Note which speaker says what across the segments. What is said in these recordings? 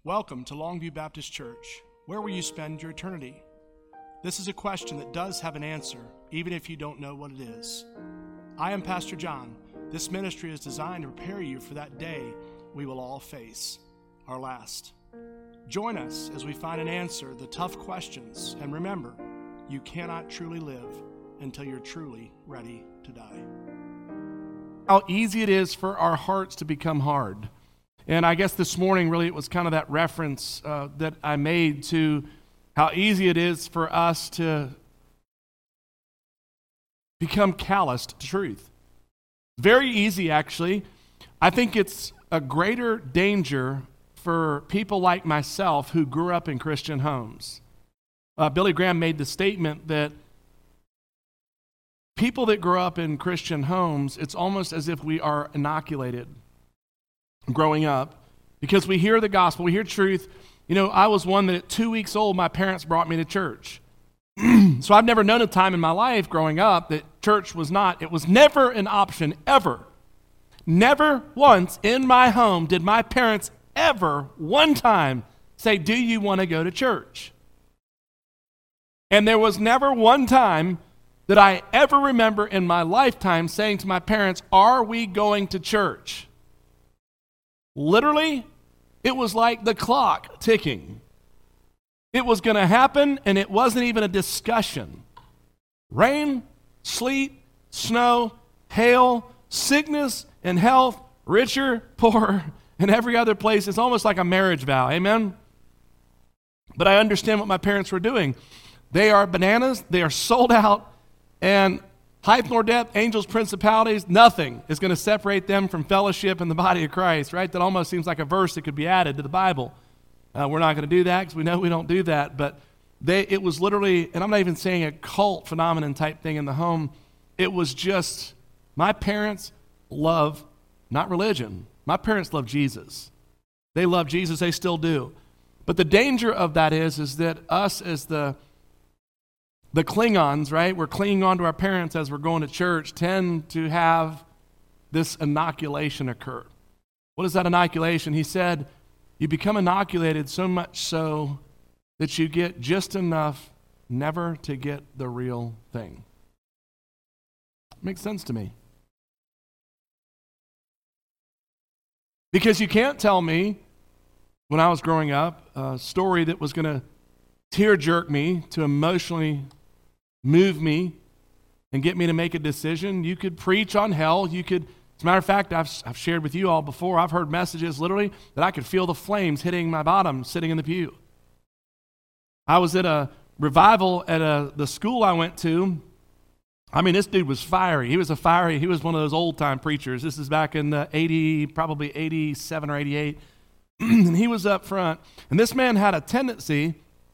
Speaker 1: Welcome to Longview Baptist Church. Where will you spend your eternity? This is a question that does have an answer, even if you don't know what it is. I am Pastor John. This ministry is designed to prepare you for that day we will all face, our last. Join us as we find an answer to the tough questions, and remember, you cannot truly live until you're truly ready to die. How easy it is for our hearts to become hard. And I guess this morning, really, it was kind of that reference that I made to how easy it is for us to become calloused to truth. Very easy, actually. I think it's a greater danger for people like myself who grew up in Christian homes. Billy Graham made the statement that people that grow up in Christian homes, it's almost as if we are inoculated growing up, because we hear the gospel, we hear truth. You know, I was one that at 2 weeks old, my parents brought me to church. So I've never known a time in my life growing up that church was never an option, ever. Never once in my home did my parents ever one time say, "Do you want to go to church?" And there was never one time that I ever remember in my lifetime saying to my parents, "Are we going to church?" Literally, it was like the clock ticking. It was going to happen, and it wasn't even a discussion. Rain, sleet, snow, hail, sickness, and health, richer, poorer, and every other place. It's almost like a marriage vow, amen? But I understand what my parents were doing. They are bananas, they are sold out, and height nor depth, angels, principalities, nothing is going to separate them from fellowship in the body of Christ, right? That almost seems like a verse that could be added to the Bible. We're not going to do that because we know we don't do that, but it was literally, and I'm not even saying a cult phenomenon type thing in the home. It was just, my parents love, not religion. My parents love Jesus. They love Jesus, they still do. But the danger of that is that us as the Klingons, right? We're clinging on to our parents as we're going to church, tend to have this inoculation occur. What is that inoculation? He said, you become inoculated so much so that you get just enough never to get the real thing. Makes sense to me. Because you can't tell me, when I was growing up, a story that was going to tear jerk me, to emotionally move me and get me to make a decision. You could preach on hell. You could, as a matter of fact, I've shared with you all before, I've heard messages literally that I could feel the flames hitting my bottom sitting in the pew. I was at a revival at the school I went to. I mean, this dude was fiery. He was one of those old-time preachers. This is back in the probably 87 or 88. And he was up front. And this man had a tendency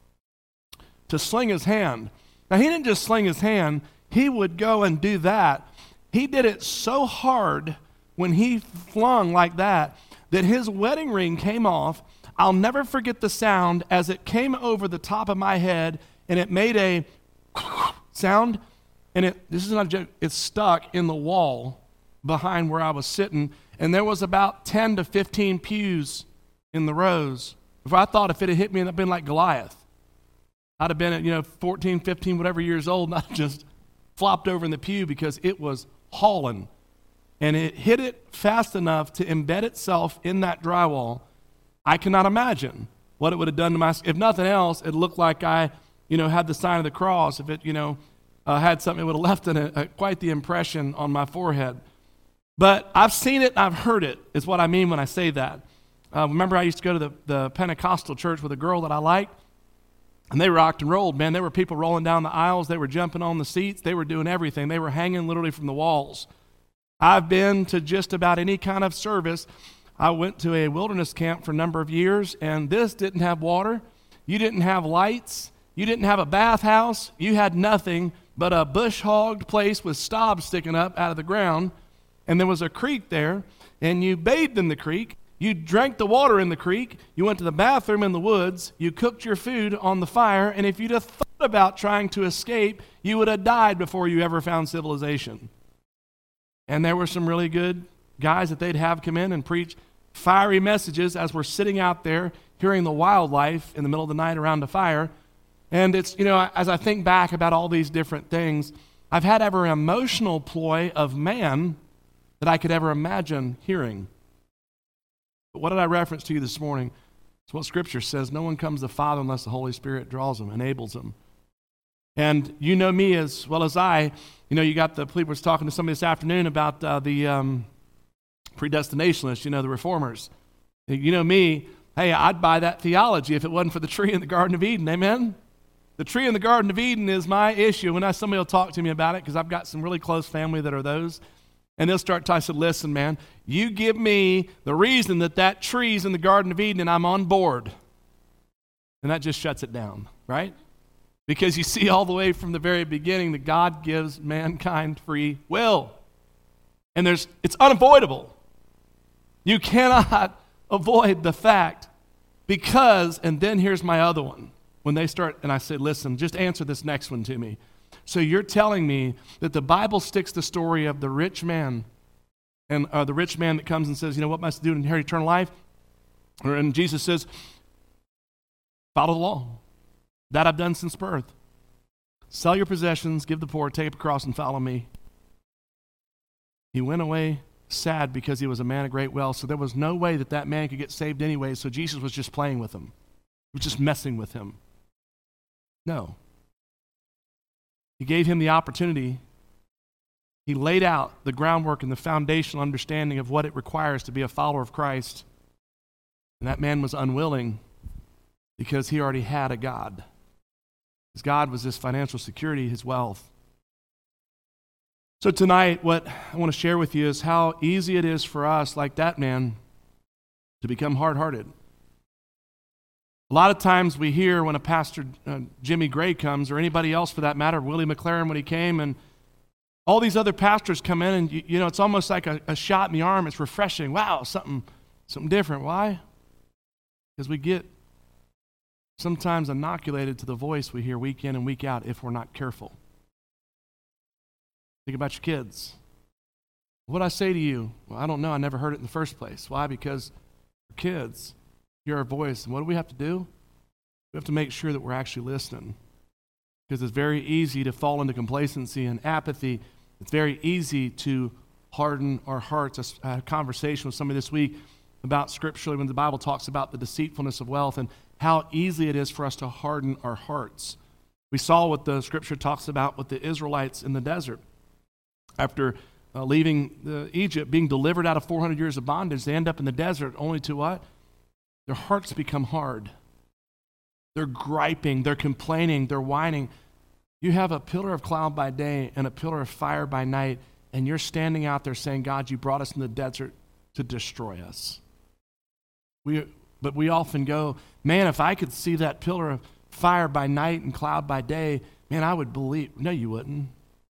Speaker 1: to sling his hand. Now, he didn't just sling his hand. He would go and do that. He did it so hard when he flung like that his wedding ring came off. I'll never forget the sound as it came over the top of my head, and it made a sound, and this is not a joke, it stuck in the wall behind where I was sitting, and there was about 10 to 15 pews in the rows. If I thought if it had hit me, I'd have been like Goliath. I'd have been at 14, 15, whatever years old, and I just flopped over in the pew because it was hauling. And it hit it fast enough to embed itself in that drywall. I cannot imagine what it would have done to my, if nothing else, it looked like I, had the sign of the cross. If it, had something, it would have left quite the impression on my forehead. But I've seen it, I've heard it, is what I mean when I say that. Remember I used to go to the Pentecostal church with a girl that I liked? And they rocked and rolled, man. There were people rolling down the aisles. They were jumping on the seats. They were doing everything. They were hanging literally from the walls. I've been to just about any kind of service. I went to a wilderness camp for a number of years, and this didn't have water. You didn't have lights. You didn't have a bathhouse. You had nothing but a bush-hogged place with stobs sticking up out of the ground. And there was a creek there, and you bathed in the creek. You drank the water in the creek, you went to the bathroom in the woods, you cooked your food on the fire, and if you'd have thought about trying to escape, you would have died before you ever found civilization. And there were some really good guys that they'd have come in and preach fiery messages as we're sitting out there hearing the wildlife in the middle of the night around the fire. And it's, as I think back about all these different things, I've had every emotional ploy of man that I could ever imagine hearing. But what did I reference to you this morning? It's what Scripture says. No one comes to the Father unless the Holy Spirit draws them, enables them. And you know me as well as I. You got the people was talking to somebody this afternoon about the predestinationists, the reformers. You know me, hey, I'd buy that theology if it wasn't for the tree in the Garden of Eden, amen? The tree in the Garden of Eden is my issue. When somebody will talk to me about it, because I've got some really close family that are those, and they'll start talking, I said, listen, man, you give me the reason that tree's in the Garden of Eden and I'm on board. And that just shuts it down, right? Because you see all the way from the very beginning that God gives mankind free will. And it's unavoidable. You cannot avoid the fact because, and then here's my other one. When they start, and I said, listen, just answer this next one to me. So you're telling me that the Bible sticks the story of the rich man, and the rich man that comes and says, what must I do to inherit eternal life? And Jesus says, follow the law. That I've done since birth. Sell your possessions, give the poor, take up a cross, and follow me. He went away sad because he was a man of great wealth, so there was no way that man could get saved anyway, so Jesus was just playing with him. He was just messing with him. No. He gave him the opportunity. He laid out the groundwork and the foundational understanding of what it requires to be a follower of Christ. And that man was unwilling because he already had a God. His God was his financial security, his wealth. So tonight, what I want to share with you is how easy it is for us, like that man, to become hard-hearted. A lot of times we hear when a pastor, Jimmy Gray comes, or anybody else for that matter, Willie McLaren when he came, and all these other pastors come in, and it's almost like a shot in the arm. It's refreshing. Wow, something different. Why? Because we get sometimes inoculated to the voice we hear week in and week out if we're not careful. Think about your kids. What I say to you? Well, I don't know. I never heard it in the first place. Why? Because for kids, hear our voice. And what do we have to do? We have to make sure that we're actually listening. Because it's very easy to fall into complacency and apathy. It's very easy to harden our hearts. I had a conversation with somebody this week about scripturally when the Bible talks about the deceitfulness of wealth and how easy it is for us to harden our hearts. We saw what the scripture talks about with the Israelites in the desert. After leaving Egypt, being delivered out of 400 years of bondage, they end up in the desert only to what? Their hearts become hard. They're griping, they're complaining, they're whining. You have a pillar of cloud by day and a pillar of fire by night, and you're standing out there saying, God, you brought us in the desert to destroy us. But we often go, man, if I could see that pillar of fire by night and cloud by day, man, I would believe. No, you wouldn't.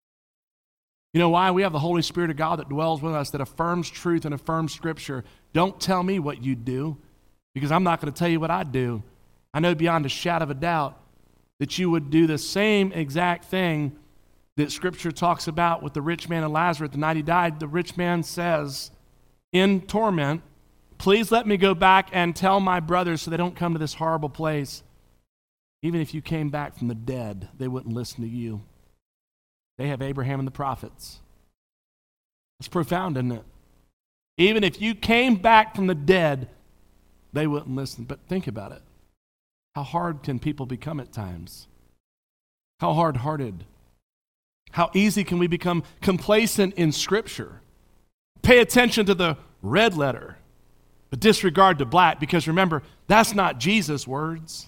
Speaker 1: You know why? We have the Holy Spirit of God that dwells with us, that affirms truth and affirms Scripture. Don't tell me what you do, because I'm not going to tell you what I do. I know beyond a shadow of a doubt that you would do the same exact thing that Scripture talks about with the rich man and Lazarus. The night he died, the rich man says, in torment, please let me go back and tell my brothers so they don't come to this horrible place. Even if you came back from the dead, they wouldn't listen to you. They have Abraham and the prophets. It's profound, isn't it? Even if you came back from the dead, they wouldn't listen. But think about it. How hard can people become at times? How hard-hearted? How easy can we become complacent in Scripture? Pay attention to the red letter, but disregard the black, because remember, that's not Jesus' words.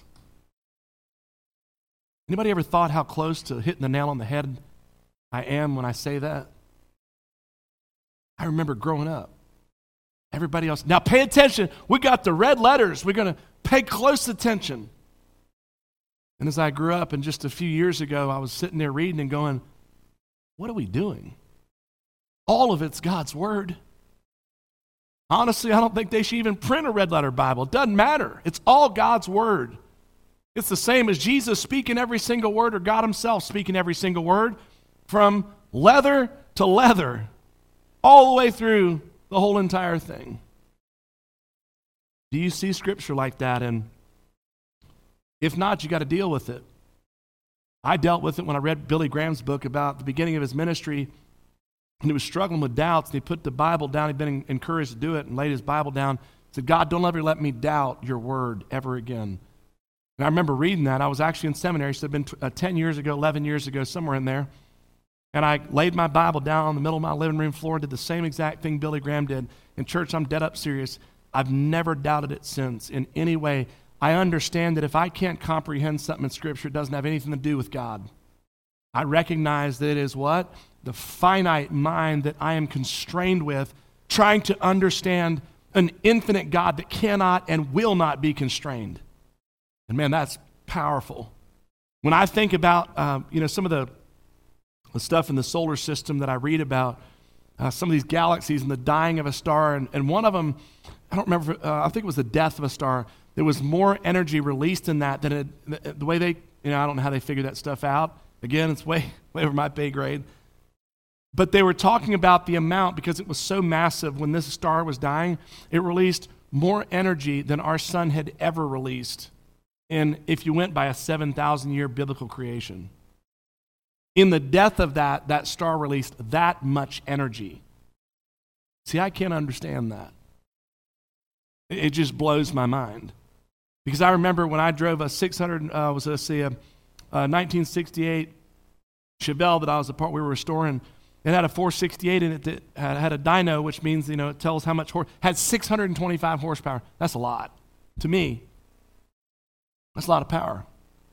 Speaker 1: Anybody ever thought how close to hitting the nail on the head I am when I say that? I remember growing up. Everybody else. Now pay attention. We got the red letters. We're going to pay close attention. And as I grew up, and just a few years ago, I was sitting there reading and going, what are we doing? All of it's God's Word. Honestly, I don't think they should even print a red letter Bible. It doesn't matter. It's all God's Word. It's the same as Jesus speaking every single word, or God Himself speaking every single word, from leather to leather, all the way through the whole entire thing. Do you see Scripture like that? And If not, you got to deal with it. I dealt with it when I read Billy Graham's book about the beginning of his ministry, and he was struggling with doubts, and he put the Bible down. He'd been encouraged to do it and laid his Bible down. Said, God, don't ever let me doubt your word ever again. And I remember reading that. I was actually in seminary. So it had been 10 years ago, 11 years ago, somewhere in there. And I laid my Bible down on the middle of my living room floor and did the same exact thing Billy Graham did. In church, I'm dead up serious. I've never doubted it since in any way. I understand that if I can't comprehend something in Scripture, it doesn't have anything to do with God. I recognize that it is what? The finite mind that I am constrained with, trying to understand an infinite God that cannot and will not be constrained. And man, that's powerful. When I think about, some of the stuff in the solar system that I read about, some of these galaxies and the dying of a star, and one of them, I don't remember, I think it was the death of a star. There was more energy released in that than the way they, I don't know how they figured that stuff out. Again, it's way over my pay grade. But they were talking about the amount, because it was so massive when this star was dying, it released more energy than our sun had ever released. And if you went by a 7,000-year biblical creation. In the death of that star released that much energy. See, I can't understand that. It just blows my mind. Because I remember when I drove a 1968 Chevelle that I was a part we were restoring. It had a 468 in it that had a dyno, which means, it tells how much had 625 horsepower. That's a lot. To me, that's a lot of power.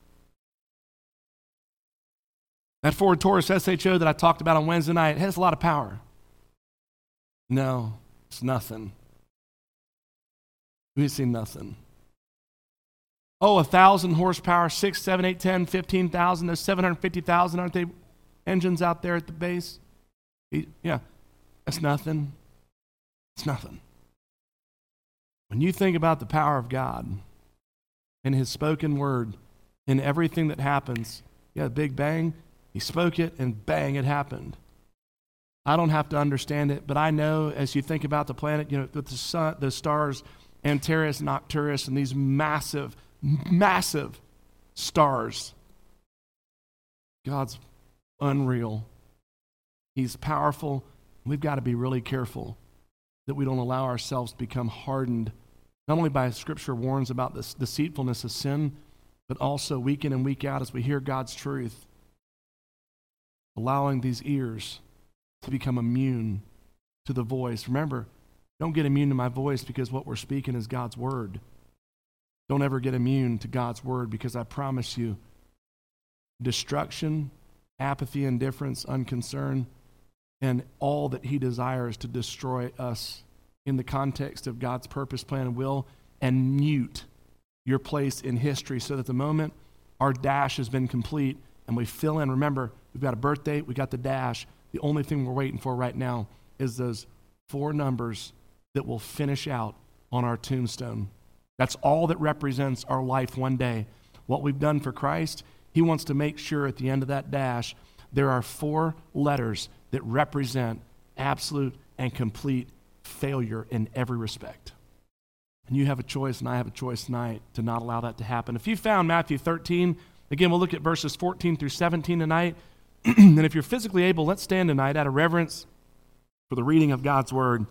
Speaker 1: That Ford Taurus SHO that I talked about on Wednesday night, it has a lot of power. No, it's nothing. We've seen nothing. Oh, 1,000 horsepower, 6, 7, 8, 10, 15,000. There's 750,000, aren't they, engines out there at the base? Yeah, that's nothing. It's nothing. When you think about the power of God and His spoken word in everything that happens, yeah, Big Bang, He spoke it and bang, it happened. I don't have to understand it, but I know as you think about the planet, with the sun, the stars, Antares and Arcturus, and these massive, massive stars, God's unreal. He's powerful. We've got to be really careful that we don't allow ourselves to become hardened, not only by Scripture warns about this deceitfulness of sin, but also week in and week out as we hear God's truth, allowing these ears to become immune to the voice. Remember, don't get immune to my voice, because what we're speaking is God's word. Don't ever get immune to God's word, because I promise you, destruction, apathy, indifference, unconcern, and all that He desires to destroy us in the context of God's purpose, plan, and will, and mute your place in history so that the moment our dash has been complete and we fill in, remember, we've got a birth date, we got the dash. The only thing we're waiting for right now is those 4 numbers that will finish out on our tombstone. That's all that represents our life one day. What we've done for Christ, He wants to make sure at the end of that dash there are 4 letters that represent absolute and complete failure in every respect. And you have a choice, and I have a choice tonight to not allow that to happen. If you found Matthew 13, again, we'll look at verses 14 through 17 tonight. And if you're physically able, let's stand tonight out of reverence for the reading of God's word.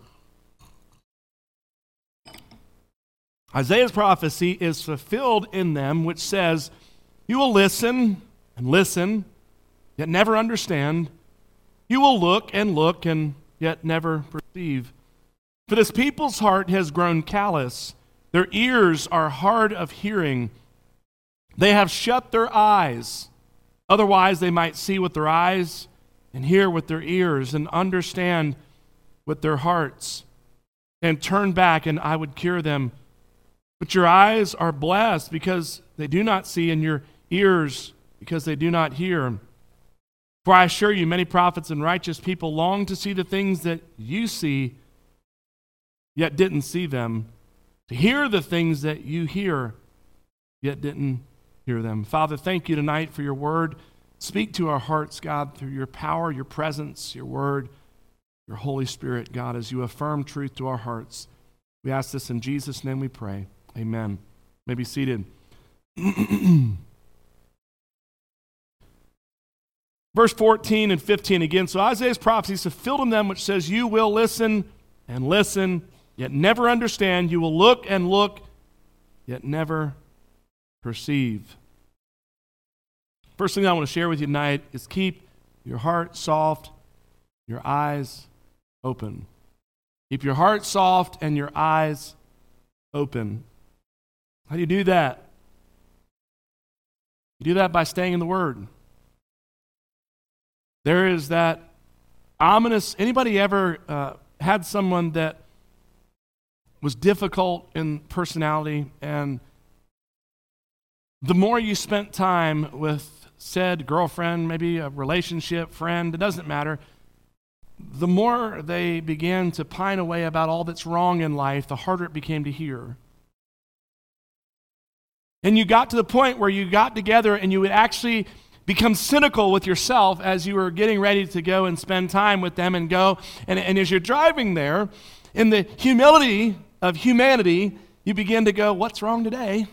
Speaker 1: Isaiah's prophecy is fulfilled in them, which says, you will listen and listen, yet never understand. You will look and yet never perceive. For this people's heart has grown callous. Their ears are hard of hearing. They have shut their eyes. Otherwise they might see with their eyes and hear with their ears and understand with their hearts and turn back, and I would cure them. But your eyes are blessed because they do not see, and your ears because they do not hear. For I assure you, many prophets and righteous people long to see the things that you see, yet didn't see them, to hear the things that you hear, yet didn't hear them. Father, thank you tonight for your word. Speak to our hearts, God, through your power, your presence, your word, your Holy Spirit, God, as you affirm truth to our hearts. We ask this in Jesus' name we pray. Amen. You may be seated. Verse 14 and 15 again. So Isaiah's prophecy is fulfilled in them, which says, you will listen and listen, yet never understand. You will look and look, yet never perceive. First thing I want to share with you tonight is keep your heart soft, your eyes open. Keep your heart soft and your eyes open. How do you do that? You do that by staying in the Word. There is that ominous, anybody ever had someone that was difficult in personality, and the more you spent time with said girlfriend, maybe a relationship, friend, it doesn't matter, the more they began to pine away about all that's wrong in life, the harder it became to hear. And you got to the point where you got together and you would actually become cynical with yourself as you were getting ready to go and spend time with them and go. And as you're driving there, in the humility of humanity, you begin to go, what's wrong today?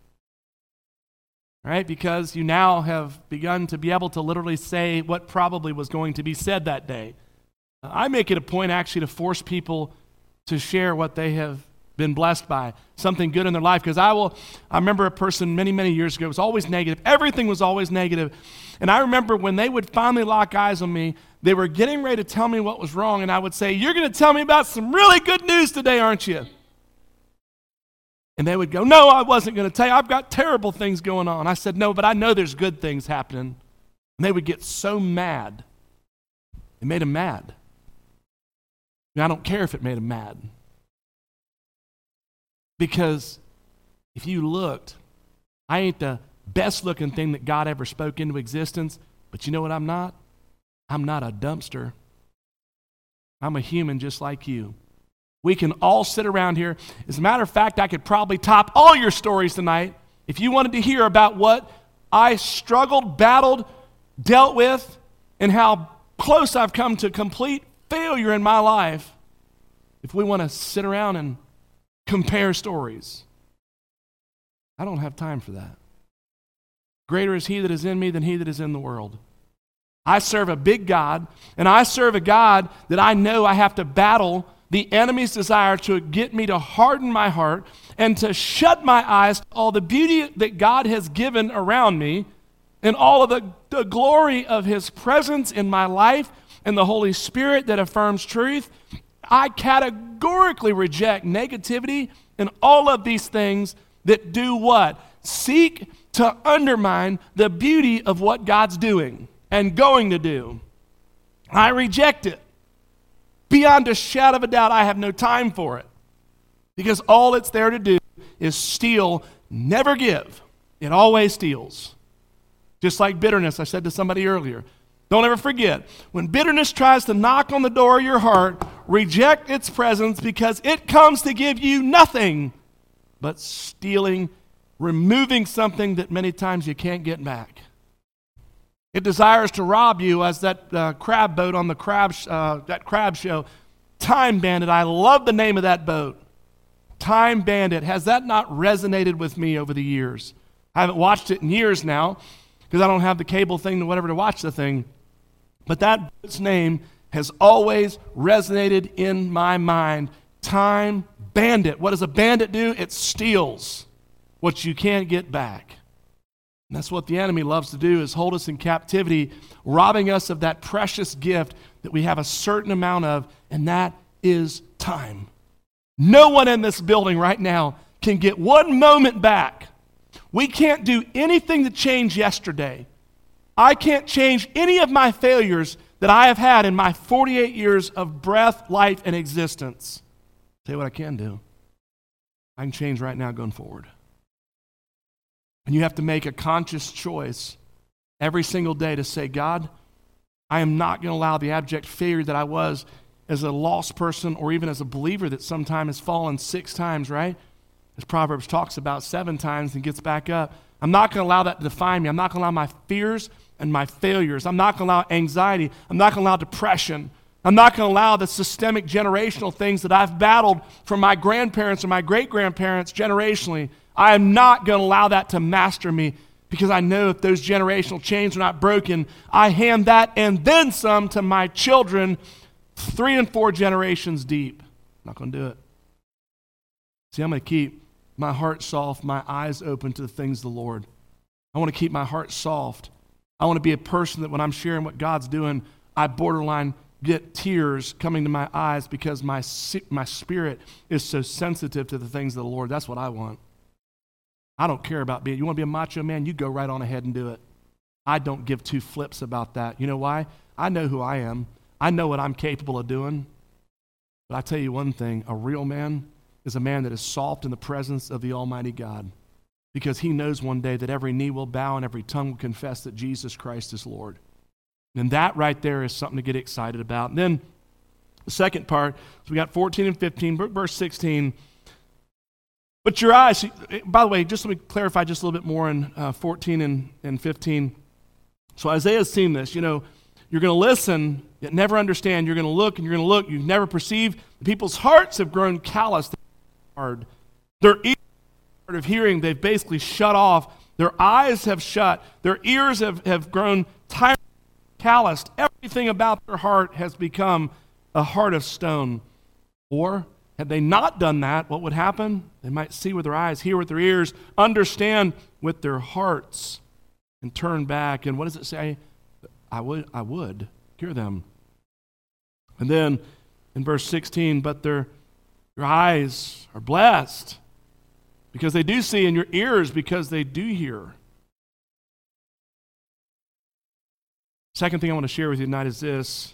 Speaker 1: Right? Because you now have begun to be able to literally say what probably was going to be said that day. I make it a point actually to force people to share what they have been blessed by, something good in their life. Because I remember a person many, many years ago, it was always negative. Everything was always negative. And I remember when they would finally lock eyes on me, they were getting ready to tell me what was wrong, and I would say, you're going to tell me about some really good news today, aren't you? And they would go, no, I wasn't going to tell you. I've got terrible things going on. I said, no, but I know there's good things happening. And they would get so mad. It made them mad. I don't care if it made them mad. Because if you looked, I ain't the best looking thing that God ever spoke into existence, but you know what I'm not? I'm not a dumpster. I'm a human just like you. We can all sit around here. As a matter of fact, I could probably top all your stories tonight if you wanted to hear about what I struggled, battled, dealt with, and how close I've come to complete failure in my life. If we want to sit around and compare stories, I don't have time for that. Greater is he that is in me than he that is in the world. I serve a big God, and I serve a God that I know I have to battle the enemy's desire to get me to harden my heart and to shut my eyes to all the beauty that God has given around me and all of the glory of his presence in my life and the Holy Spirit that affirms truth. I categorically reject negativity and all of these things that do what? Seek to undermine the beauty of what God's doing and going to do. I reject it. Beyond a shadow of a doubt, I have no time for it. Because all it's there to do is steal, never give. It always steals. Just like bitterness, I said to somebody earlier. Don't ever forget, when bitterness tries to knock on the door of your heart, reject its presence because it comes to give you nothing but stealing, removing something that many times you can't get back. It desires to rob you, as that crab boat on the that crab show, Time Bandit. I love the name of that boat. Time Bandit. Has that not resonated with me over the years? I haven't watched it in years now because I don't have the cable thing or whatever to watch the thing. But that boat's name has always resonated in my mind. Time Bandit. What does a bandit do? It steals what you can't get back. And that's what the enemy loves to do, is hold us in captivity, robbing us of that precious gift that we have a certain amount of, and that is time. No one in this building right now can get one moment back. We can't do anything to change yesterday. I can't change any of my failures that I have had in my 48 years of breath, life, and existence. I'll tell you what I can do. I can change right now going forward. And you have to make a conscious choice every single day to say, God, I am not going to allow the abject failure that I was as a lost person or even as a believer that sometimes has fallen 6 times, right? As Proverbs talks about 7 times and gets back up. I'm not going to allow that to define me. I'm not going to allow my fears and my failures. I'm not going to allow anxiety. I'm not going to allow depression. I'm not going to allow the systemic generational things that I've battled from my grandparents or my great-grandparents generationally. I am not going to allow that to master me, because I know if those generational chains are not broken, I hand that and then some to my children 3 and 4 generations deep. I'm not going to do it. See, I'm going to keep my heart soft, my eyes open to the things of the Lord. I want to keep my heart soft. I want to be a person that when I'm sharing what God's doing, I borderline get tears coming to my eyes because my spirit is so sensitive to the things of the Lord. That's what I want. I don't care about being, you want to be a macho man? You go right on ahead and do it. I don't give 2 flips about that. You know why? I know who I am. I know what I'm capable of doing. But I tell you one thing, a real man is a man that is soft in the presence of the Almighty God, because he knows one day that every knee will bow and every tongue will confess that Jesus Christ is Lord. And that right there is something to get excited about. And then the second part, so we got 14 and 15, verse 16. But your eyes, by the way, just let me clarify just a little bit more in 14 and 15. So Isaiah's seen this. You know, you're going to listen, yet never understand. You're going to look and you're going to look. You've never perceived. The people's hearts have grown callous. Hard. Their ears are hard of hearing. They've basically shut off. Their eyes have shut. Their ears have grown tired, calloused. Everything about their heart has become a heart of stone. Or had they not done that, what would happen? They might see with their eyes, hear with their ears, understand with their hearts, and turn back. And what does it say? I would hear them. And then in verse 16, but their eyes are blessed because they do see, and your ears because they do hear. Second thing I want to share with you tonight is this.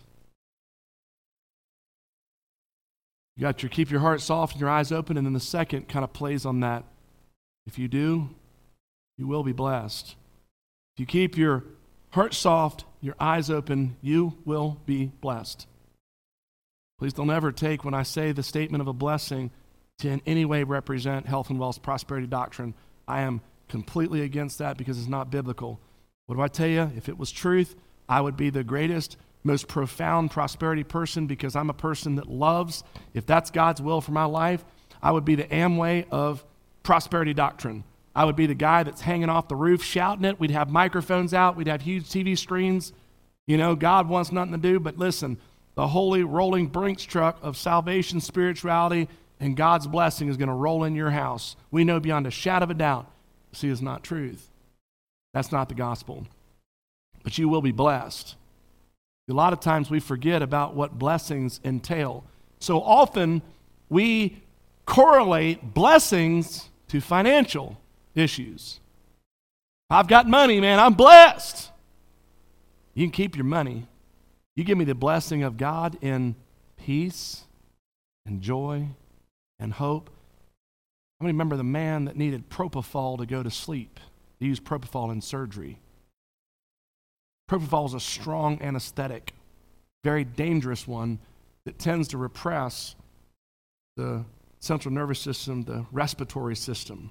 Speaker 1: You got your keep your heart soft and your eyes open, and then the second kind of plays on that. If you do, you will be blessed. If you keep your heart soft, your eyes open, you will be blessed. Please don't ever take when I say the statement of a blessing to in any way represent health and wealth prosperity doctrine. I am completely against that because it's not biblical. What do I tell you? If it was truth, I would be the greatest, most profound prosperity person, because I'm a person that loves. If that's God's will for my life, I would be the Amway of prosperity doctrine. I would be the guy that's hanging off the roof shouting it. We'd have microphones out. We'd have huge TV screens. You know, God wants nothing to do but listen. The holy rolling Brinks truck of salvation, spirituality, and God's blessing is going to roll in your house. We know beyond a shadow of a doubt. See, it's not truth. That's not the gospel. But you will be blessed. A lot of times we forget about what blessings entail. So often we correlate blessings to financial issues. I've got money, man. I'm blessed. You can keep your money. You give me the blessing of God in peace and joy and hope. How many remember the man that needed propofol to go to sleep? They used propofol in surgery. Propofol is a strong anesthetic, very dangerous one that tends to repress the central nervous system, the respiratory system.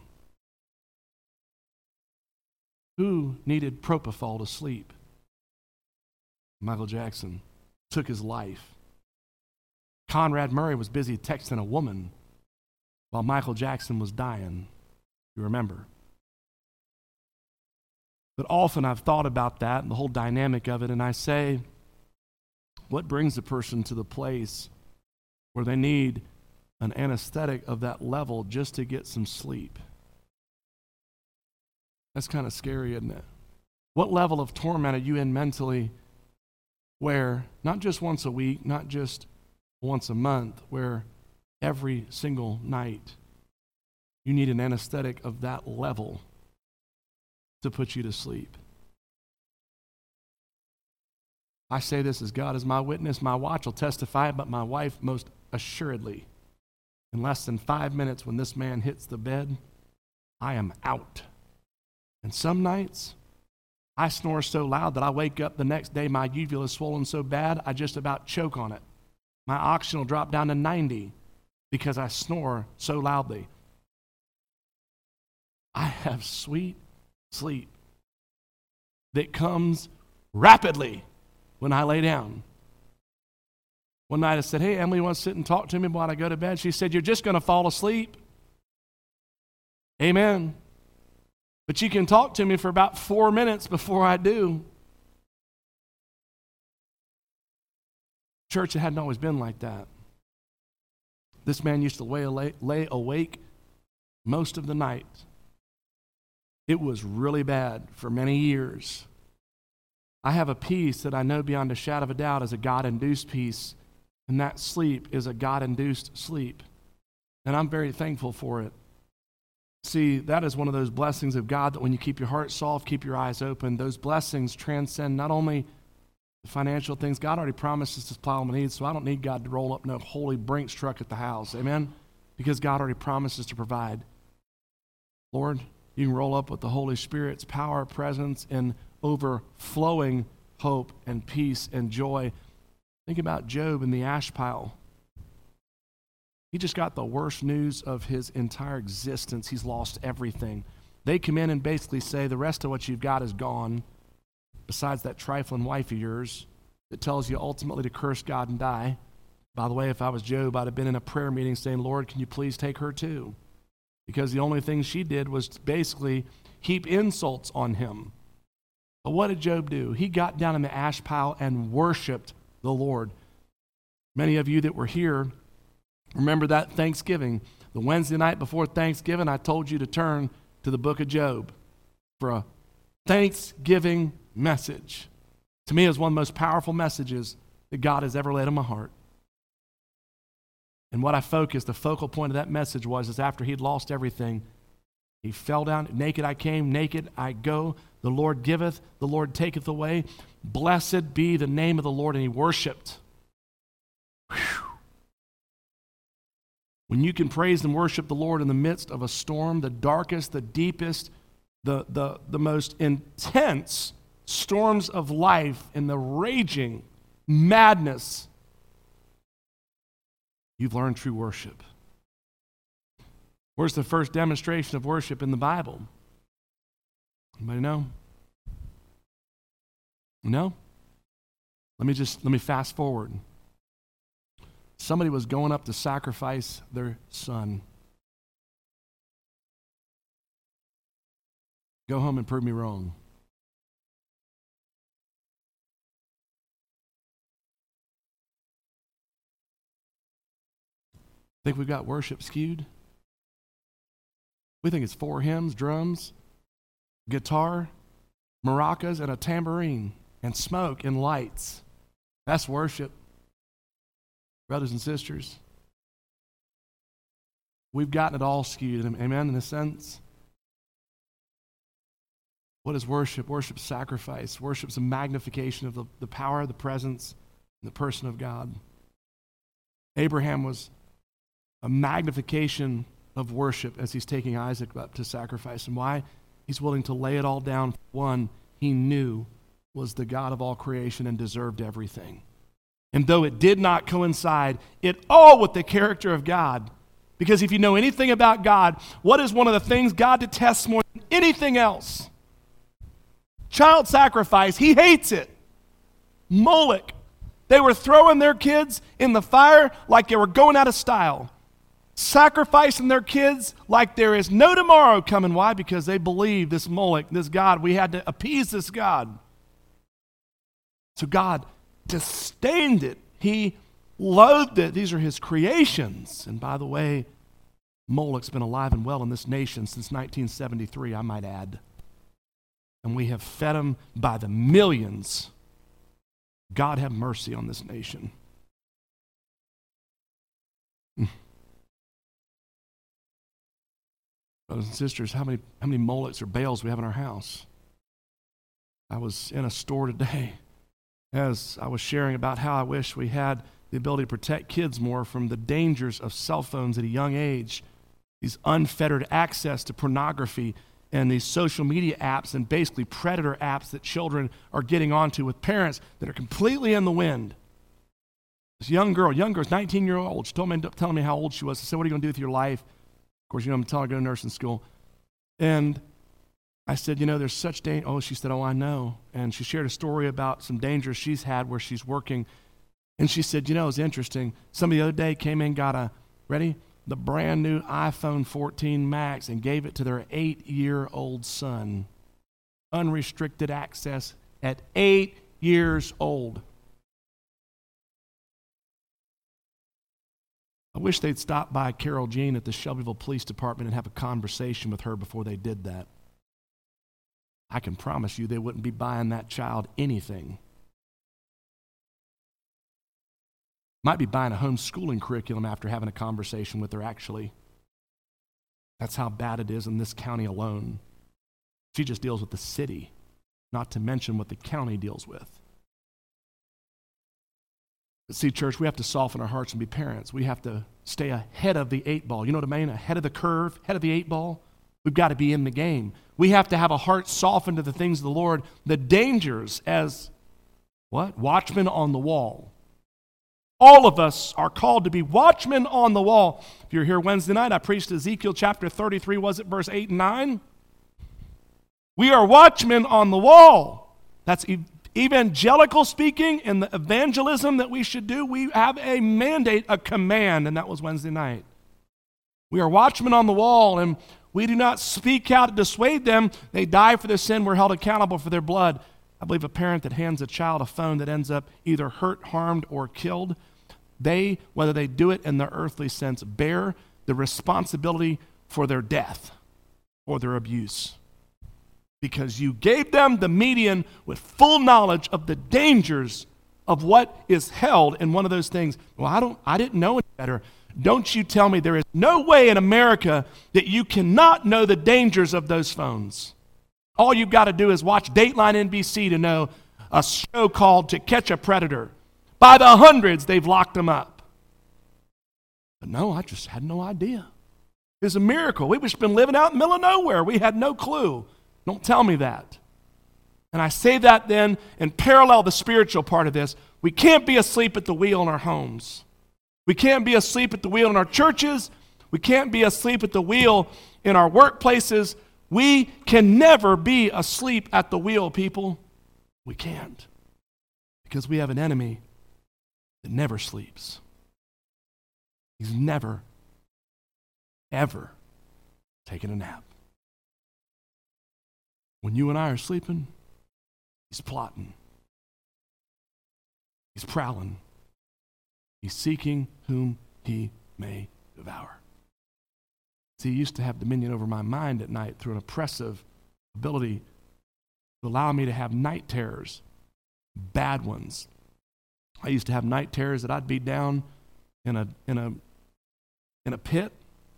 Speaker 1: Who needed propofol to sleep? Michael Jackson took his life. Conrad Murray was busy texting a woman while Michael Jackson was dying. You remember? But often I've thought about that and the whole dynamic of it, and I say, what brings a person to the place where they need an anesthetic of that level just to get some sleep? That's kind of scary, isn't it? What level of torment are you in mentally where not just once a week, not just once a month, where every single night you need an anesthetic of that level to put you to sleep? I say this as God is my witness. My watch will testify, but my wife most assuredly. In less than 5 minutes when this man hits the bed, I am out. And some nights, I snore so loud that I wake up the next day, my uvula is swollen so bad, I just about choke on it. My oxygen will drop down to 90 because I snore so loudly. I have sweet sleep that comes rapidly when I lay down. One night I said, hey, Emily, you want to sit and talk to me while I go to bed? She said, you're just going to fall asleep. Amen. But you can talk to me for about 4 minutes before I do. Church, it hadn't always been like that. This man used to lay awake most of the night. It was really bad for many years. I have a peace that I know beyond a shadow of a doubt is a God-induced peace, and that sleep is a God-induced sleep. And I'm very thankful for it. See, that is one of those blessings of God that when you keep your heart soft, keep your eyes open, those blessings transcend not only the financial things. God already promised us to supply all my needs, so I don't need God to roll up no holy Brinks truck at the house. Amen? Because God already promises to provide. Lord, you can roll up with the Holy Spirit's power, presence, and overflowing hope and peace and joy. Think about Job in the ash pile. He just got the worst news of his entire existence. He's lost everything. They come in and basically say, the rest of what you've got is gone, besides that trifling wife of yours that tells you ultimately to curse God and die. By the way, if I was Job, I'd have been in a prayer meeting saying, Lord, can you please take her too? Because the only thing she did was basically heap insults on him. But what did Job do? He got down in the ash pile and worshiped the Lord. Many of you that were here remember that Thanksgiving. The Wednesday night before Thanksgiving, I told you to turn to the book of Job for a Thanksgiving message. To me, it was one of the most powerful messages that God has ever laid on my heart. And what I focused, the focal point of that message was after he'd lost everything, he fell down. Naked I came, naked I go. The Lord giveth, the Lord taketh away. Blessed be the name of the Lord. And he worshiped. Whew. When you can praise and worship the Lord in the midst of a storm, the darkest, the deepest, the most intense storms of life and the raging madness, you've learned true worship. Where's the first demonstration of worship in the Bible? Anybody know? No? Let me fast forward. Somebody was going up to sacrifice their son. Go home and prove me wrong. Think we've got worship skewed? We think it's 4 hymns, drums, guitar, maracas, and a tambourine, and smoke and lights. That's worship. Brothers and sisters, we've gotten it all skewed, amen, in a sense. What is worship? Worship's sacrifice. Worship's a magnification of the power, the presence, and the person of God. Abraham was a magnification of worship as he's taking Isaac up to sacrifice. And why? He's willing to lay it all down for one he knew was the God of all creation and deserved everything. And though it did not coincide at all with the character of God, because if you know anything about God, what is one of the things God detests more than anything else? Child sacrifice. He hates it. Moloch. They were throwing their kids in the fire like they were going out of style. Sacrificing their kids like there is no tomorrow coming. Why? Because they believed this Moloch, this God. We had to appease this God. So God disdained it. He loathed it. These are his creations. And by the way, Moloch's been alive and well in this nation since 1973, I might add. And we have fed him by the millions. God have mercy on this nation. Brothers and sisters, how many Molochs or Baals we have in our house? I was in a store today as I was sharing about how I wish we had the ability to protect kids more from the dangers of cell phones at a young age, these unfettered access to pornography and these social media apps and basically predator apps that children are getting onto with parents that are completely in the wind. This young girl's 19-year-old. She telling me how old she was. I said, what are you going to do with your life? Of course, I'm telling her to go to nursing school. And I said, there's such danger. Oh, she said, oh, I know. And she shared a story about some dangers she's had where she's working. And she said, it's interesting. Somebody the other day came in, got a the brand new iPhone 14 Max and gave it to their 8-year-old son. Unrestricted access at 8 years old. I wish they'd stop by Carol Jean at the Shelbyville Police Department and have a conversation with her before they did that. I can promise you they wouldn't be buying that child anything. Might be buying a homeschooling curriculum after having a conversation with her, actually. That's how bad it is in this county alone. She just deals with the city, not to mention what the county deals with. But see, church, we have to soften our hearts and be parents. We have to stay ahead of the 8 ball. You know what I mean? Ahead of the curve, ahead of the 8 ball. We've got to be in the game. We have to have a heart softened to the things of the Lord, the dangers as, what? Watchmen on the wall. All of us are called to be watchmen on the wall. If you're here Wednesday night, I preached Ezekiel chapter 33, was it verse 8 and 9? We are watchmen on the wall. That's evangelical speaking and the evangelism that we should do. We have a mandate, a command, and that was Wednesday night. We are watchmen on the wall, and we do not speak out to dissuade them. They die for their sin. We're held accountable for their blood. I believe a parent that hands a child a phone that ends up either hurt, harmed, or killed, they, whether they do it in the earthly sense, bear the responsibility for their death or their abuse. Because you gave them the median with full knowledge of the dangers of what is held in one of those things. Well, I didn't know any better. Don't you tell me there is no way in America that you cannot know the dangers of those phones. All you've got to do is watch Dateline NBC to know a show called To Catch a Predator. By the hundreds, they've locked them up. But no, I just had no idea. It's a miracle. We've just been living out in the middle of nowhere. We had no clue. Don't tell me that. And I say that then and parallel the spiritual part of this. We can't be asleep at the wheel in our homes. We can't be asleep at the wheel in our churches. We can't be asleep at the wheel in our workplaces. We can never be asleep at the wheel, people. We can't. Because we have an enemy that never sleeps. He's never, ever taken a nap. When you and I are sleeping, he's plotting. He's prowling. He's seeking whom he may devour. See, he used to have dominion over my mind at night through an oppressive ability to allow me to have night terrors, bad ones. I used to have night terrors that I'd be down in a pit.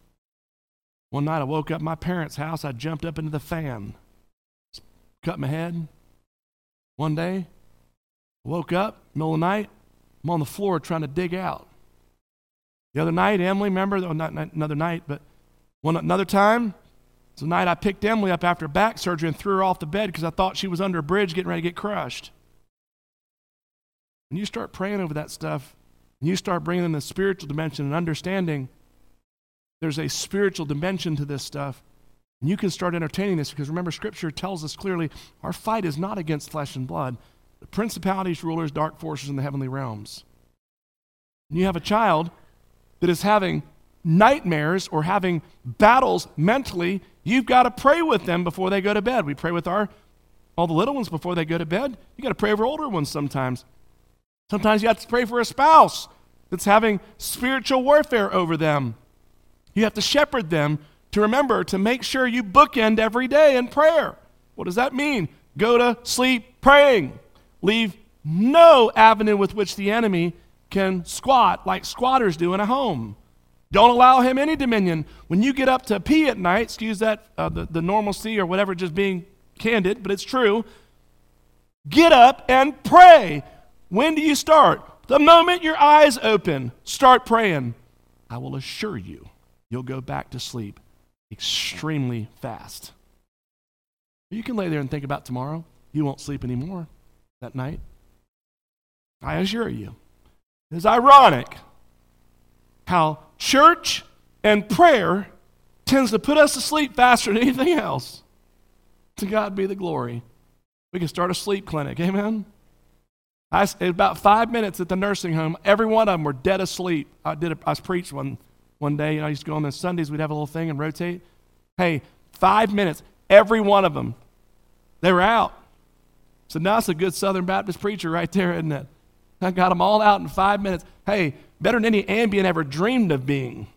Speaker 1: One night I woke up at my parents' house. I jumped up into the fan, cut my head. One day, I woke up, middle of the night, I'm on the floor trying to dig out. The other night, Emily, remember? Not another night, but another time, it's the night I picked Emily up after back surgery and threw her off the bed because I thought she was under a bridge getting ready to get crushed. When you start praying over that stuff, and you start bringing in the spiritual dimension and understanding there's a spiritual dimension to this stuff, and you can start entertaining this because remember, Scripture tells us clearly our fight is not against flesh and blood, but principalities, rulers, dark forces in the heavenly realms. And you have a child that is having nightmares or having battles mentally, you've got to pray with them before they go to bed. We pray with all the little ones before they go to bed. You got to pray over older ones sometimes. Sometimes you have to pray for a spouse that's having spiritual warfare over them. You have to shepherd them to remember to make sure you bookend every day in prayer. What does that mean? Go to sleep praying. Leave no avenue with which the enemy can squat like squatters do in a home. Don't allow him any dominion. When you get up to pee at night, excuse that, the normalcy or whatever, just being candid, but it's true. Get up and pray. When do you start? The moment your eyes open, start praying. I will assure you, you'll go back to sleep extremely fast. You can lay there and think about tomorrow. You won't sleep anymore that night. I assure you. It's ironic how church and prayer tends to put us to sleep faster than anything else. To God be the glory. We can start a sleep clinic, amen? In about 5 minutes at the nursing home, every one of them were dead asleep. I preached one one day. I used to go on those Sundays. We'd have a little thing and rotate. Hey, 5 minutes, every one of them, they were out. So now it's a good Southern Baptist preacher right there, isn't it? I got them all out in 5 minutes. Hey, better than any Ambien ever dreamed of being.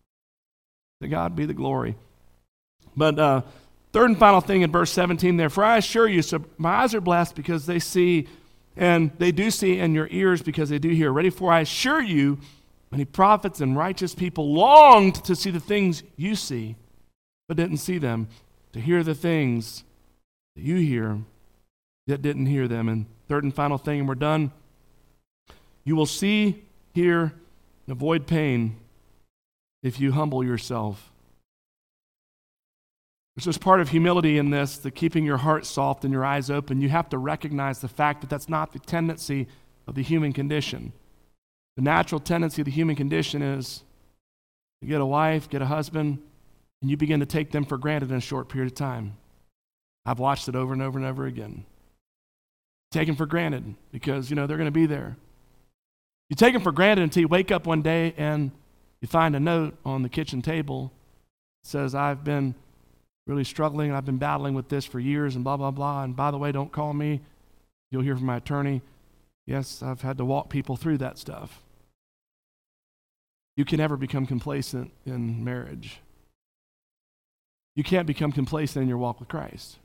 Speaker 1: To God be the glory. But third and final thing in verse 17 there, for I assure you, so my eyes are blessed because they see, and they do see, and your ears because they do hear. Ready? For I assure you, many prophets and righteous people longed to see the things you see, but didn't see them, to hear the things that you hear, yet didn't hear them. And third and final thing, and we're done. You will see, hear, and avoid pain if you humble yourself. There's just part of humility in this, the keeping your heart soft and your eyes open. You have to recognize the fact that that's not the tendency of the human condition. The natural tendency of the human condition is to get a wife, get a husband, and you begin to take them for granted in a short period of time. I've watched it over and over and over again. Taken for granted because, they're going to be there. You take them for granted until you wake up one day and you find a note on the kitchen table that says, I've been really struggling, and I've been battling with this for years, and blah, blah, blah. And by the way, don't call me. You'll hear from my attorney. Yes, I've had to walk people through that stuff. You can never become complacent in marriage. You can't become complacent in your walk with Christ.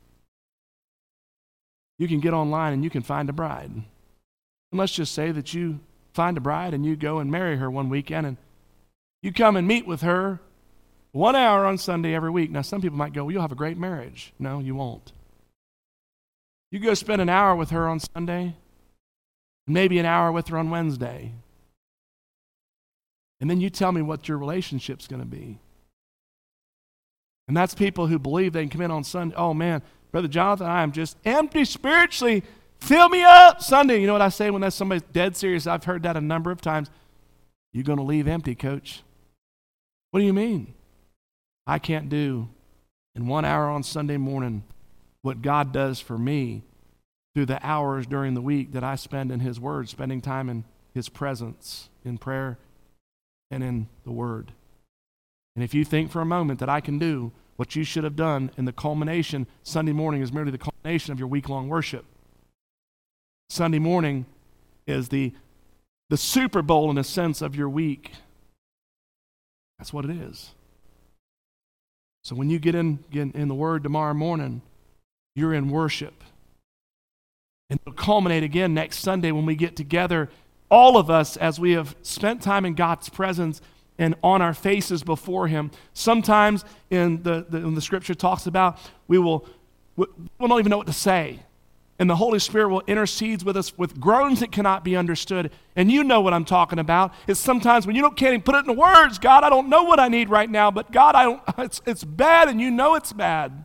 Speaker 1: You can get online and you can find a bride. And let's just say that you find a bride and you go and marry her one weekend, and you come and meet with her 1 hour on Sunday every week. Now, some people might go, well, you'll have a great marriage. No, you won't. You go spend an hour with her on Sunday, maybe an hour with her on Wednesday, and then you tell me what your relationship's going to be. And that's people who believe they can come in on Sunday. Oh, man, Brother Jonathan, I am just empty spiritually. Fill me up Sunday. You know what I say when that's somebody's dead serious? I've heard that a number of times. You're going to leave empty, coach. What do you mean? I can't do in 1 hour on Sunday morning what God does for me through the hours during the week that I spend in His Word, spending time in His presence, in prayer, and in the Word. And if you think for a moment that I can do what you should have done in the culmination, Sunday morning is merely the culmination of your week-long worship. Sunday morning is the Super Bowl in a sense of your week. That's what it is. So when you get in the Word tomorrow morning, you're in worship. And it'll culminate again next Sunday when we get together, all of us, as we have spent time in God's presence and on our faces before Him. Sometimes in the Scripture talks about we'll not even know what to say. And the Holy Spirit will intercede with us with groans that cannot be understood. And you know what I'm talking about. It's sometimes when you can't even put it into words. God, I don't know what I need right now, but God, it's bad, and you know it's bad.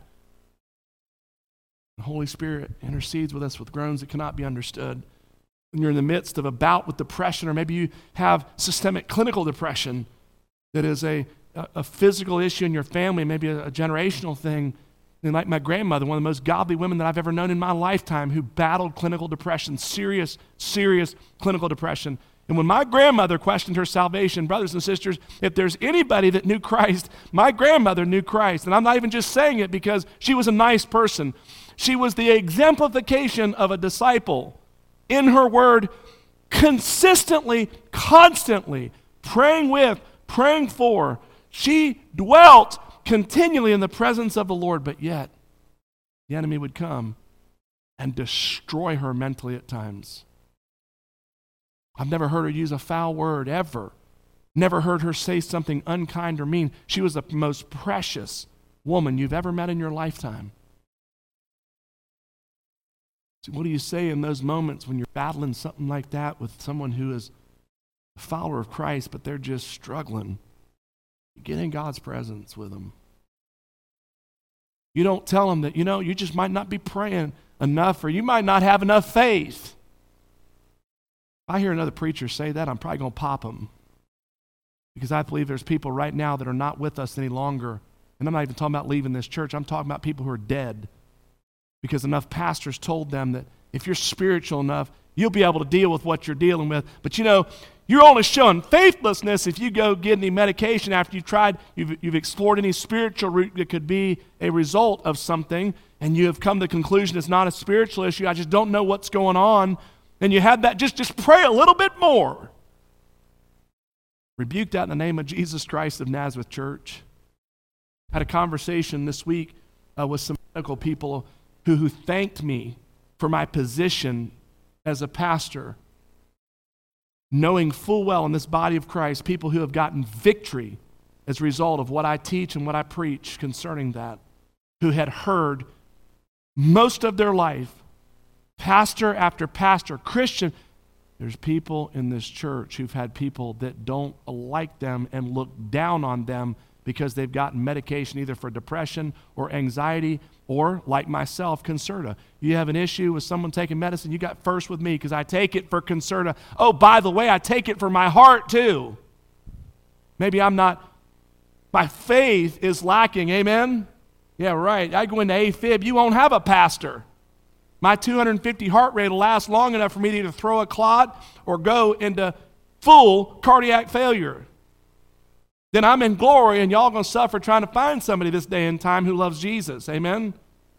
Speaker 1: The Holy Spirit intercedes with us with groans that cannot be understood. When you're in the midst of a bout with depression, or maybe you have systemic clinical depression that is a physical issue in your family, maybe a generational thing. And like my grandmother, one of the most godly women that I've ever known in my lifetime, who battled clinical depression, serious clinical depression. And when my grandmother questioned her salvation, brothers and sisters, if there's anybody that knew Christ, my grandmother knew Christ. And I'm not even just saying it because she was a nice person. She was the exemplification of a disciple in her word, consistently, constantly, praying with, praying for. She dwelt continually in the presence of the Lord, but yet the enemy would come and destroy her mentally at times. I've never heard her use a foul word, ever. Never heard her say something unkind or mean. She was the most precious woman you've ever met in your lifetime. So what do you say in those moments when you're battling something like that with someone who is a follower of Christ, but they're just struggling? You get in God's presence with them. You don't tell them that, you just might not be praying enough, or you might not have enough faith. If I hear another preacher say that, I'm probably going to pop them. Because I believe there's people right now that are not with us any longer. And I'm not even talking about leaving this church. I'm talking about people who are dead. Because enough pastors told them that if you're spiritual enough, you'll be able to deal with what you're dealing with. But You're only showing faithlessness if you go get any medication after you've explored any spiritual route that could be a result of something, and you have come to the conclusion it's not a spiritual issue, I just don't know what's going on, and you have that, just pray a little bit more. Rebuke that in the name of Jesus Christ of Nazareth, church. I had a conversation this week with some medical people who thanked me for my position as a pastor, knowing full well in this body of Christ, people who have gotten victory as a result of what I teach and what I preach concerning that, who had heard most of their life, pastor after pastor, Christian. There's people in this church who've had people that don't like them and look down on them because they've gotten medication either for depression or anxiety or, like myself, Concerta. You have an issue with someone taking medicine, you got first with me because I take it for Concerta. Oh, by the way, I take it for my heart too. Maybe my faith is lacking, amen? Yeah, right. I go into AFib, you won't have a pastor. My 250 heart rate will last long enough for me to either throw a clot or go into full cardiac failure. Then I'm in glory, and y'all going to suffer trying to find somebody this day and time who loves Jesus. Amen?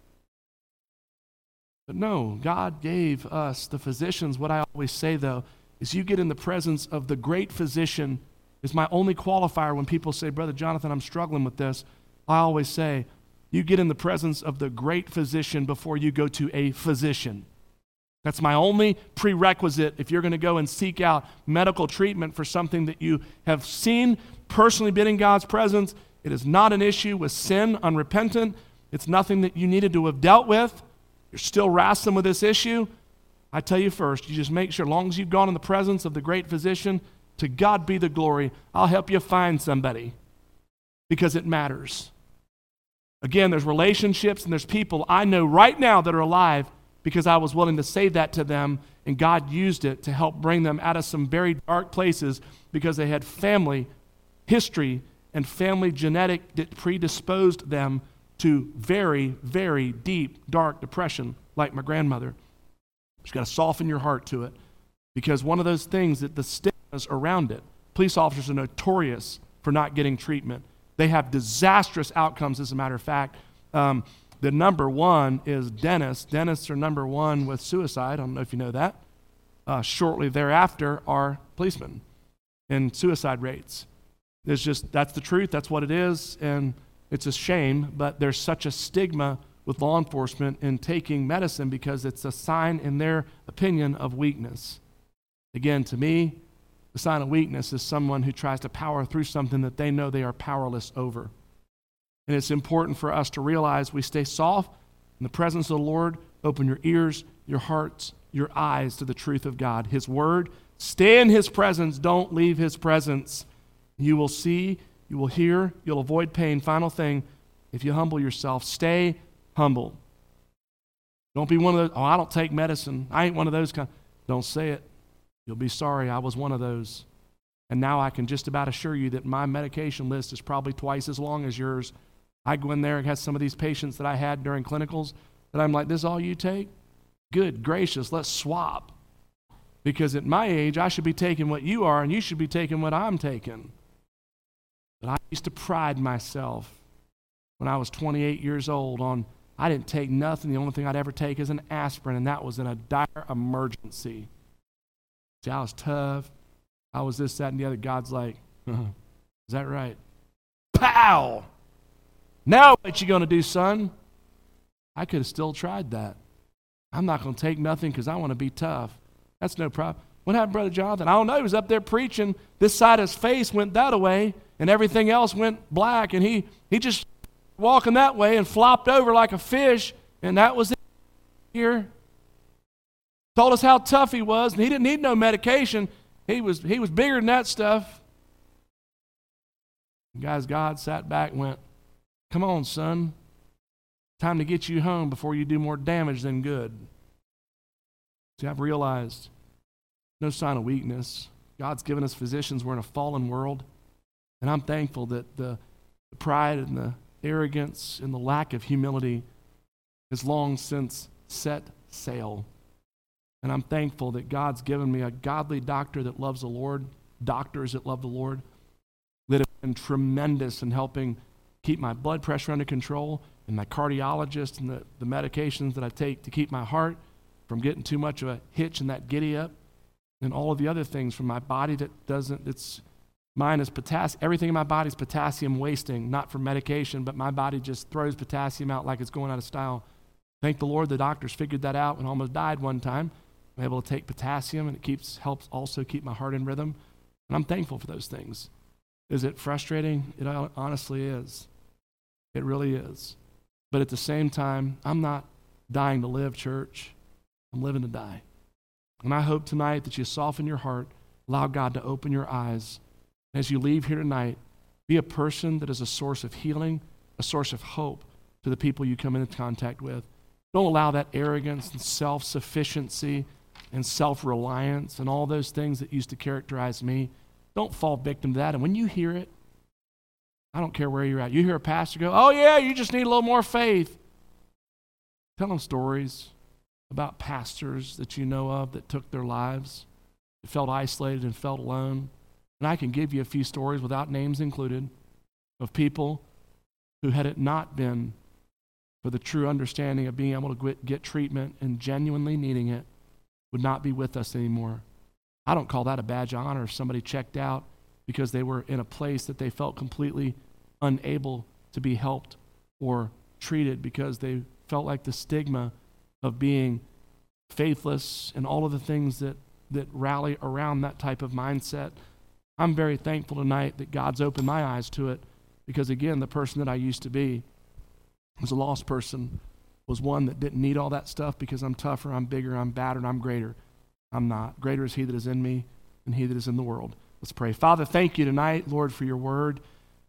Speaker 1: But no, God gave us, the physicians. What I always say, though, is you get in the presence of the great physician is my only qualifier when people say, Brother Jonathan, I'm struggling with this. I always say, you get in the presence of the great physician before you go to a physician. That's my only prerequisite if you're going to go and seek out medical treatment for something that you have seen, personally been in God's presence. It is not an issue with sin, unrepentant. It's nothing that you needed to have dealt with. You're still wrestling with this issue. I tell you first, you just make sure, as long as you've gone in the presence of the great physician, to God be the glory. I'll help you find somebody because it matters. Again, there's relationships and there's people I know right now that are alive because I was willing to say that to them, and God used it to help bring them out of some very dark places because they had family history and family genetic that predisposed them to very, very deep, dark depression, like my grandmother. You've got to soften your heart to it because one of those things that the stigmas around it, police officers are notorious for not getting treatment. They have disastrous outcomes, as a matter of fact. The number one is dentists. Dentists are number one with suicide. I don't know if you know that. Shortly thereafter are policemen and suicide rates. That's the truth. That's what it is. And it's a shame, but there's such a stigma with law enforcement in taking medicine because it's a sign, in their opinion, of weakness. Again, to me, the sign of weakness is someone who tries to power through something that they know they are powerless over. And it's important for us to realize we stay soft in the presence of the Lord. Open your ears, your hearts, your eyes to the truth of God, His Word. Stay in His presence. Don't leave His presence. You will see, you will hear, you'll avoid pain. Final thing, if you humble yourself, stay humble. Don't be one of those, I don't take medicine. I ain't one of those kind. Don't say it. You'll be sorry I was one of those. And now I can just about assure you that my medication list is probably twice as long as yours. I go in there and have some of these patients that I had during clinicals that I'm like, this is all you take? Good gracious, let's swap. Because at my age, I should be taking what you are and you should be taking what I'm taking. But I used to pride myself when I was 28 years old on I didn't take nothing. The only thing I'd ever take is an aspirin, and that was in a dire emergency. See, I was tough. I was this, that, and the other. God's like, is that right? Pow! Now what you going to do, son? I could have still tried that. I'm not going to take nothing because I want to be tough. That's no problem. What happened, Brother Jonathan? I don't know. He was up there preaching. This side of his face went that way, and everything else went black, and he just walking that way and flopped over like a fish, and that was it here. Told us how tough he was, and he didn't need no medication. He was bigger than that stuff. And guys, God sat back and went, come on, son. Time to get you home before you do more damage than good. See, I've realized no sign of weakness. God's given us physicians. We're in a fallen world. And I'm thankful that the pride and the arrogance and the lack of humility has long since set sail. And I'm thankful that God's given me a godly doctor that loves the Lord. doctors that love the Lord that have been tremendous in helping keep my blood pressure under control, and my cardiologist and the medications that I take to keep my heart from getting too much of a hitch and that giddy up, and all of the other things from my body that doesn't, mine is potassium. Everything in my body is potassium wasting, not from medication, but my body just throws potassium out like it's going out of style. Thank the Lord the doctors figured that out and almost died one time. I'm able to take potassium, and it helps also keep my heart in rhythm. And I'm thankful for those things. Is it frustrating? It honestly is. It really is. But at the same time, I'm not dying to live, church. I'm living to die. And I hope tonight that you soften your heart, allow God to open your eyes. As you leave here tonight, be a person that is a source of healing, a source of hope to the people you come into contact with. Don't allow that arrogance and self-sufficiency and self-reliance and all those things that used to characterize me. Don't fall victim to that. And when you hear it, I don't care where you're at. You hear a pastor go, oh yeah, you just need a little more faith. Tell them stories about pastors that you know of that took their lives, that felt isolated and felt alone. And I can give you a few stories without names included of people who, had it not been for the true understanding of being able to get treatment and genuinely needing it, would not be with us anymore. I don't call that a badge of honor if somebody checked out because they were in a place that they felt completely unable to be helped or treated because they felt like the stigma of being faithless and all of the things that rally around that type of mindset. I'm very thankful tonight that God's opened my eyes to it because, again, the person that I used to be was a lost person, was one that didn't need all that stuff because I'm tougher, I'm bigger, I'm badder, and I'm greater. I'm not. Greater is he that is in me than he that is in the world. Let's pray. Father, thank you tonight, Lord, for your word.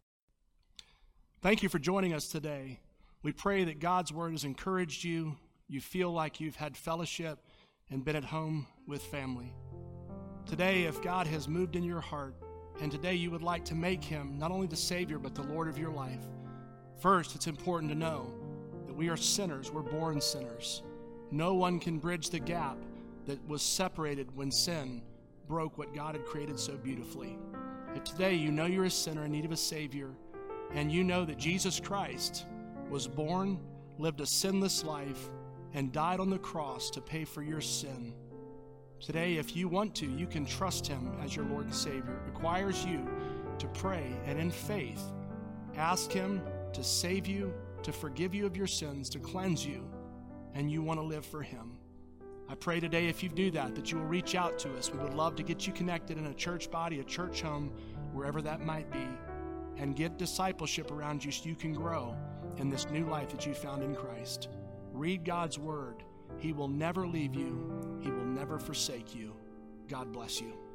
Speaker 1: Thank you for joining us today. We pray that God's word has encouraged you. You feel like you've had fellowship and been at home with family. Today, if God has moved in your heart, and today you would like to make him not only the Savior, but the Lord of your life, first, it's important to know that we are sinners. We're born sinners. No one can bridge the gap that was separated when sin broke what God had created so beautifully. If today you know you're a sinner in need of a Savior, and you know that Jesus Christ was born, lived a sinless life, and died on the cross to pay for your sin, today, if you want to, you can trust him as your Lord and Savior. It requires you to pray and in faith ask him to save you, to forgive you of your sins, to cleanse you, and you want to live for him. I pray today if you do that you will reach out to us. We would love to get you connected in a church body, a church home, wherever that might be, and get discipleship around you so you can grow in this new life that you found in Christ. Read God's word. He will never leave you. He will never forsake you. God bless you.